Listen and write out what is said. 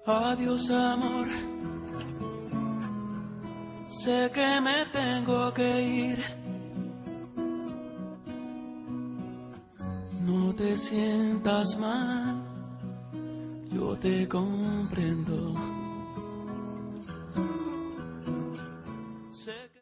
Adiós amor, sé que me tengo que ir. No te sientas mal, yo te comprendo.